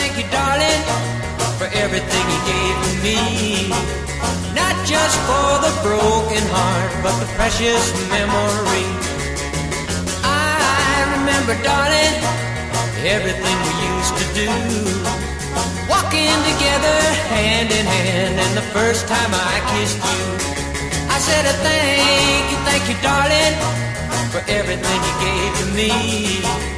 thank you, darling, for everything you gave to me. Not just for the broken heart, but the precious memory. I remember, darling, everything we used to do, walking together hand in hand, and the first time I kissed you, I said thank you, darling, for everything you gave to me.